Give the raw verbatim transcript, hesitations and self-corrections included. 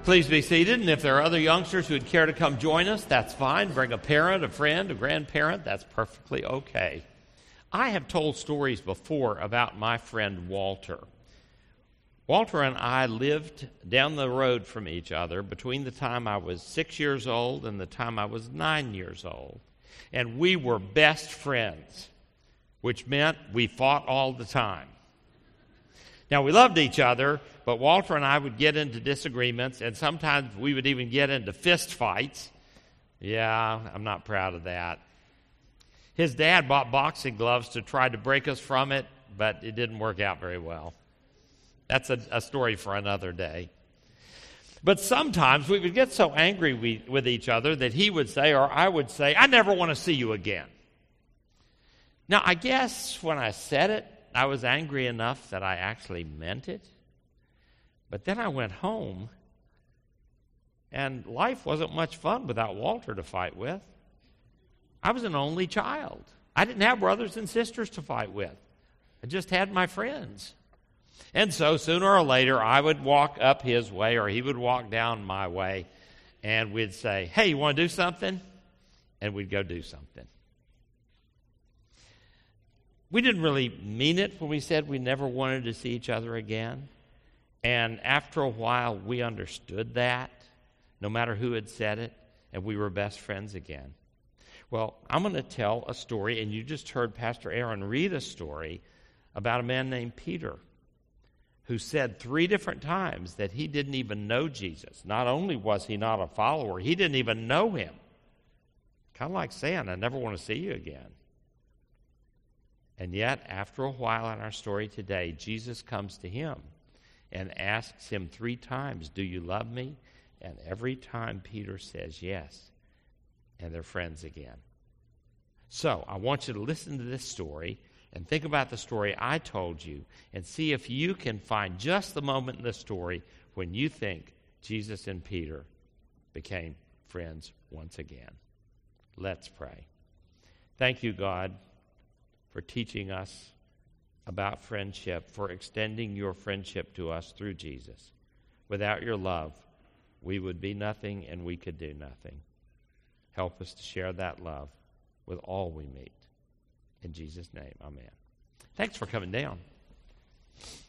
Please be seated, and if there are other youngsters who would care to come join us, that's fine. Bring a parent, a friend, a grandparent, that's perfectly okay. I have told stories before about my friend Walter. Walter and I lived down the road from each other between the time I was six years old and the time I was nine years old. And we were best friends, which meant we fought all the time. Now, we loved each other, but Walter and I would get into disagreements, and sometimes we would even get into fist fights. Yeah, I'm not proud of that. His dad bought boxing gloves to try to break us from it, but it didn't work out very well. That's a, a story for another day. But sometimes we would get so angry we, with each other that he would say, or I would say, I never want to see you again. Now, I guess when I said it, I was angry enough that I actually meant it. But then I went home, and life wasn't much fun without Walter to fight with. I was an only child. I didn't have brothers and sisters to fight with. I just had my friends. And so sooner or later, I would walk up his way or he would walk down my way, and we'd say, hey, you want to do something? And we'd go do something. We didn't really mean it when we said we never wanted to see each other again. And after a while, we understood that, no matter who had said it, and we were best friends again. Well, I'm going to tell a story, and you just heard Pastor Aaron read a story about a man named Peter, who said three different times that he didn't even know Jesus. Not only was he not a follower, he didn't even know him. Kind of like saying, I never want to see you again. And yet, after a while in our story today, Jesus comes to him and asks him three times, do you love me? And every time Peter says yes, and they're friends again. So, I want you to listen to this story and think about the story I told you and see if you can find just the moment in the story when you think Jesus and Peter became friends once again. Let's pray. Thank you, God, for teaching us about friendship, for extending your friendship to us through Jesus. Without your love, we would be nothing and we could do nothing. Help us to share that love with all we meet. In Jesus' name, amen. Thanks for coming down.